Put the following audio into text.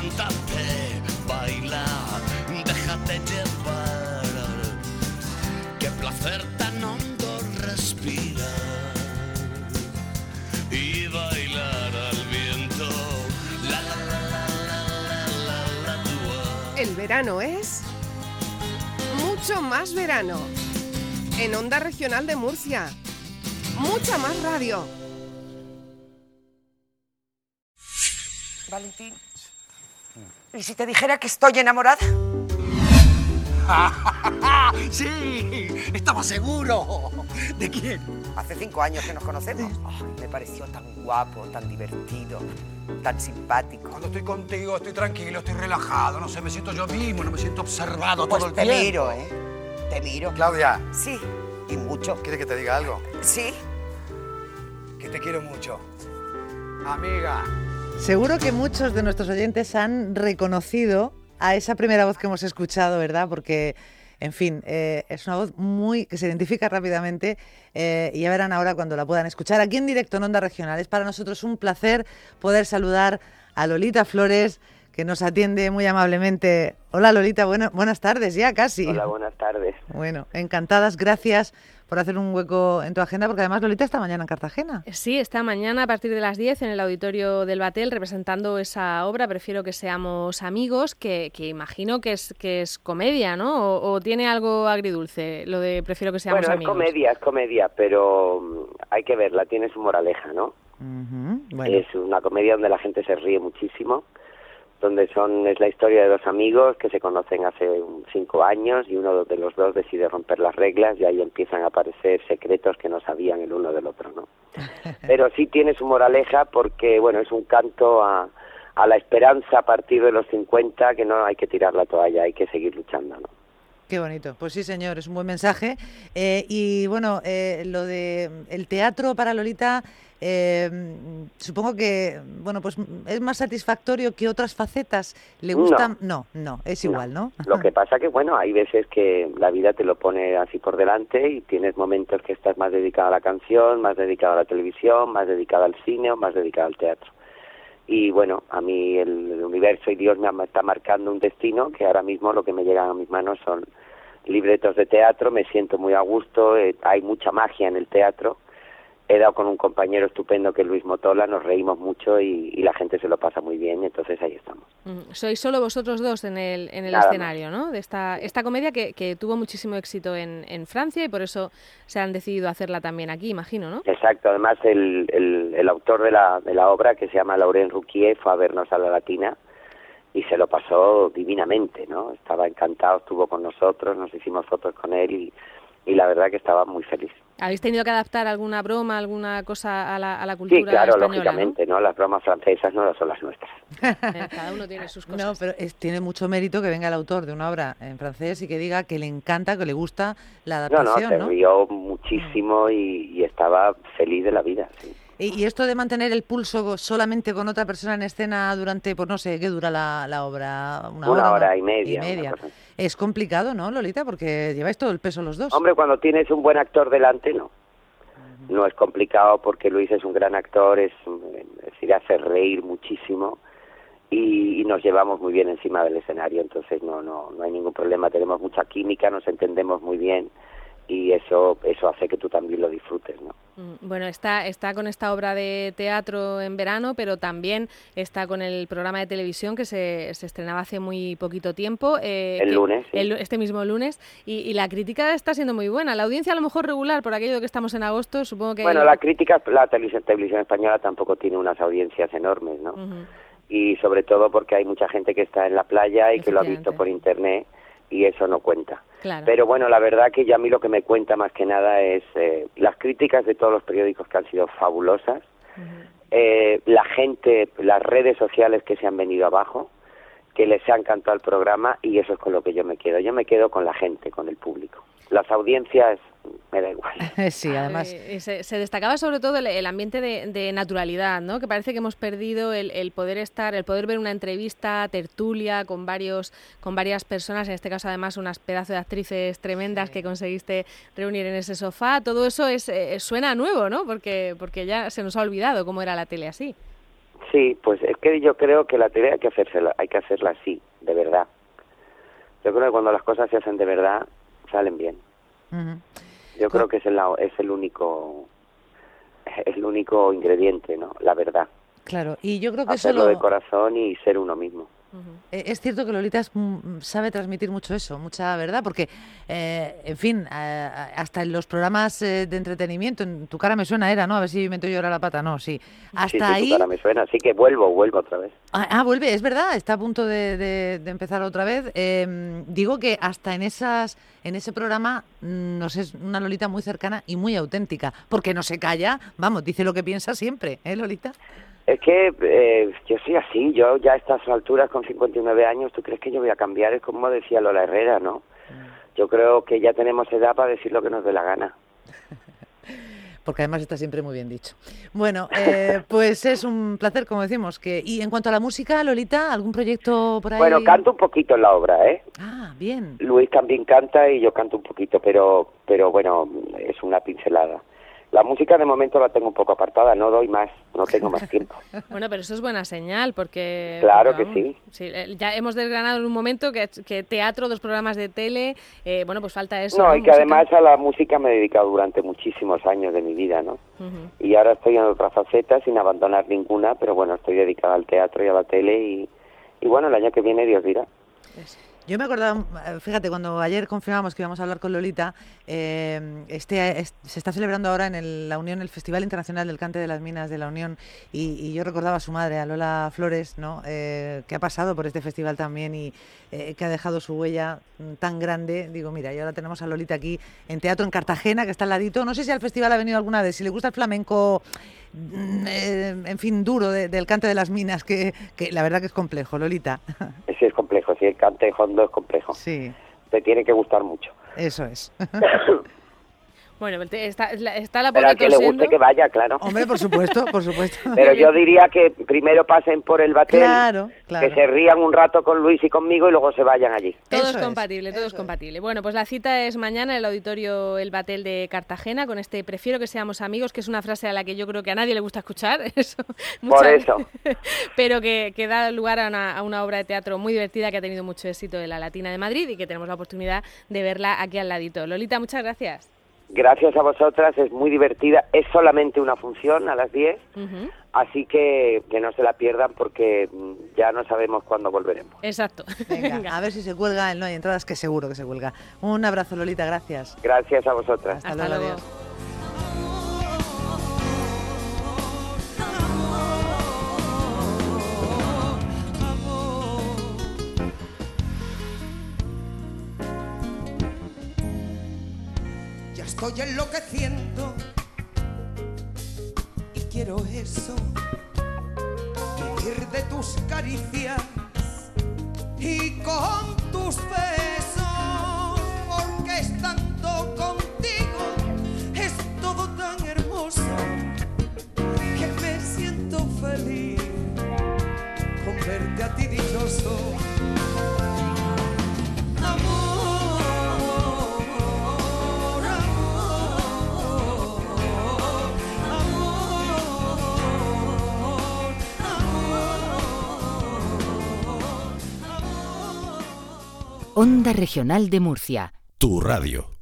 levántate, baila, déjate llevar. Qué placer tan hondo respirar y bailar al viento. La la la la la la la la. El verano es mucho más verano. En Onda Regional de Murcia. Mucha más radio. Valentín, ¿y si te dijera que estoy enamorada? ¡Sí! ¡Estaba seguro! ¿De quién? Hace 5 años que nos conocemos. Ay, me pareció tan guapo, tan divertido, tan simpático. Cuando estoy contigo estoy tranquilo, estoy relajado, no sé, me siento yo mismo, no me siento observado Pues todo el te tiempo. miro, ¿eh? Te miro. Claudia, Sí, y mucho. ¿quieres que te diga algo? Sí. Que te quiero mucho. Amiga. Seguro que muchos de nuestros oyentes han reconocido a esa primera voz que hemos escuchado, ¿verdad? Porque, en fin, es una voz que se identifica rápidamente y ya verán ahora cuando la puedan escuchar aquí en directo en Onda Regional. Es para nosotros un placer poder saludar a Lolita Flores, que nos atiende muy amablemente. Hola Lolita, buenas tardes ya casi. Hola, buenas tardes. Bueno, encantadas, gracias por hacer un hueco en tu agenda, porque además Lolita está mañana en Cartagena. Sí, está mañana a partir de las 10 en el auditorio del Batel representando esa obra, Prefiero que seamos amigos, que imagino que es comedia, ¿no? O tiene algo agridulce, lo de Prefiero que seamos amigos. Bueno, es comedia, pero hay que verla, tiene su moraleja, ¿no? Bueno. Es una comedia donde la gente se ríe muchísimo, donde es la historia de dos amigos que se conocen hace 5 años y uno de los dos decide romper las reglas y ahí empiezan a aparecer secretos que no sabían el uno del otro, ¿no? Pero sí tiene su moraleja porque, bueno, es un canto a la esperanza a partir de los 50, que no hay que tirar la toalla, hay que seguir luchando, ¿no? Qué bonito. Pues sí, señor, es un buen mensaje. Y bueno, lo de el teatro para Lolita, supongo que, bueno, pues es más satisfactorio que otras facetas. ¿Le gustan? No, es igual, ¿no? Lo que pasa que, bueno, hay veces que la vida te lo pone así por delante y tienes momentos que estás más dedicado a la canción, más dedicado a la televisión, más dedicado al cine o más dedicado al teatro. Y bueno, a mí el universo y Dios me está marcando un destino que ahora mismo lo que me llegan a mis manos son libretos de teatro, me siento muy a gusto, hay mucha magia en el teatro. He dado con un compañero estupendo que es Luis Motola, nos reímos mucho y la gente se lo pasa muy bien, entonces ahí estamos. Sois solo vosotros dos en el Nada escenario, más. ¿no? De esta comedia que tuvo muchísimo éxito en Francia y por eso se han decidido hacerla también aquí, imagino, ¿no? Exacto, además el autor de la obra, que se llama Laurent Ruquier, fue a vernos a la Latina y se lo pasó divinamente, ¿no? Estaba encantado, estuvo con nosotros, nos hicimos fotos con él y la verdad que estaba muy feliz. ¿Habéis tenido que adaptar alguna broma, alguna cosa a la cultura Sí, claro, española, lógicamente, ¿no? Las bromas francesas no son las nuestras. Cada uno tiene sus cosas. No, pero tiene mucho mérito que venga el autor de una obra en francés y que diga que le encanta, que le gusta la adaptación, Se rió muchísimo y estaba feliz de la vida, sí. Y esto de mantener el pulso solamente con otra persona en escena durante, pues no sé, ¿qué dura la obra? Una hora y media. Una cosa. Es complicado, ¿no, Lolita? Porque lleváis todo el peso los dos. Hombre, cuando tienes un buen actor delante, no. No es complicado porque Luis es un gran actor, es decir, hace reír muchísimo y nos llevamos muy bien encima del escenario, entonces no hay ningún problema, tenemos mucha química, nos entendemos muy bien y eso hace que tú también lo disfrutes, ¿no? Bueno, está con esta obra de teatro en verano, pero también está con el programa de televisión que se estrenaba hace muy poquito tiempo. Lunes. Sí. Este mismo lunes. Y la crítica está siendo muy buena. La audiencia a lo mejor regular, por aquello de que estamos en agosto, supongo que... Bueno, la crítica, la televisión española tampoco tiene unas audiencias enormes, ¿no? Y sobre todo porque hay mucha gente que está en la playa y que lo ha visto por internet y eso no cuenta. Claro. Pero bueno, la verdad que ya a mí lo que me cuenta más que nada es las críticas de todos los periódicos que han sido fabulosas, la gente, las redes sociales que se han venido abajo, que les ha encantado el programa y eso es con lo que yo me quedo. Yo me quedo con la gente, con el público. Las audiencias me da igual. Sí, además... Se destacaba sobre todo el ambiente de naturalidad, ¿no? Que parece que hemos perdido el poder ver una entrevista, tertulia, con varias personas, en este caso además unas pedazos de actrices tremendas que conseguiste reunir en ese sofá. Todo eso suena nuevo, ¿no? Porque ya se nos ha olvidado cómo era la tele así. Sí, pues es que yo creo que la teoría hay que hacerla así, de verdad. Yo creo que cuando las cosas se hacen de verdad, salen bien. Ujú. Yo creo que es el único ingrediente, ¿no? La verdad. Claro, y yo creo que Hacerlo de corazón y ser uno mismo. Es cierto que Lolita sabe transmitir mucho eso, mucha verdad, porque, en fin, hasta en los programas de entretenimiento, en Tu cara me suena era, ¿no? A ver si meto yo ahora la pata, no, sí. Hasta sí, ahí... Tu cara me suena, así que vuelvo otra vez. Vuelve, es verdad, está a punto de empezar otra vez. Digo que hasta en ese programa nos es una Lolita muy cercana y muy auténtica, porque no se calla, vamos, dice lo que piensa siempre, ¿eh, Lolita? Es que yo soy así, yo ya a estas alturas con 59 años, ¿tú crees que yo voy a cambiar? Es como decía Lola Herrera, ¿no? Yo creo que ya tenemos edad para decir lo que nos dé la gana. Porque además está siempre muy bien dicho. Bueno, pues es un placer, como decimos. Y en cuanto a la música, Lolita, ¿algún proyecto por ahí? Bueno, canto un poquito en la obra, ¿eh? Ah, bien. Luis también canta y yo canto un poquito, pero bueno, es una pincelada. La música de momento la tengo un poco apartada, no doy más, no tengo más tiempo. Bueno, pero eso es buena señal, porque... Claro porque, que sí. Ya hemos desgranado en un momento que teatro, 2 programas de tele, bueno, pues falta eso. No, y que música. además a la música me he dedicado durante muchísimos años de mi vida, ¿no? Y ahora estoy en otra faceta sin abandonar ninguna, pero bueno, estoy dedicada al teatro y a la tele y bueno, el año que viene Dios dirá. Eso. Yo me acordaba, fíjate, cuando ayer confirmamos que íbamos a hablar con Lolita, se está celebrando ahora en la Unión el Festival Internacional del Cante de las Minas de la Unión y yo recordaba a su madre, a Lola Flores, ¿no? Que ha pasado por este festival también y que ha dejado su huella tan grande. Digo, mira, y ahora tenemos a Lolita aquí en teatro en Cartagena, que está al ladito. No sé si al festival ha venido alguna vez, si le gusta el flamenco, en fin, duro del Cante de las Minas, que la verdad que es complejo, Lolita. Sí, es complejo, sí, el cante hondo es complejo. Sí. Te tiene que gustar mucho. Eso es. Bueno, está la pero al que le guste que vaya, claro. Hombre, por supuesto, por supuesto. Pero yo diría que primero pasen por el batel, claro. que se rían un rato con Luis y conmigo y luego se vayan allí. Todo Eso es compatible, todo es compatible. Bueno, pues la cita es mañana en el Auditorio El Batel de Cartagena con este Prefiero que seamos amigos, que es una frase a la que yo creo que a nadie le gusta escuchar. Por eso. Pero que da lugar a una obra de teatro muy divertida que ha tenido mucho éxito en la Latina de Madrid y que tenemos la oportunidad de verla aquí al ladito. Lolita, muchas gracias. Gracias a vosotras, es muy divertida, es solamente una función a las 10, así que no se la pierdan porque ya no sabemos cuándo volveremos. Exacto. Venga, a ver si se cuelga, no hay entradas, que seguro que se cuelga. Un abrazo, Lolita, gracias. Gracias a vosotras. Hasta luego. Adiós. Estoy enloqueciendo y quiero eso, vivir de tus caricias y con tus besos, porque estando contigo es todo tan hermoso que me siento feliz con verte a ti dichoso. Onda Regional de Murcia. Tu radio.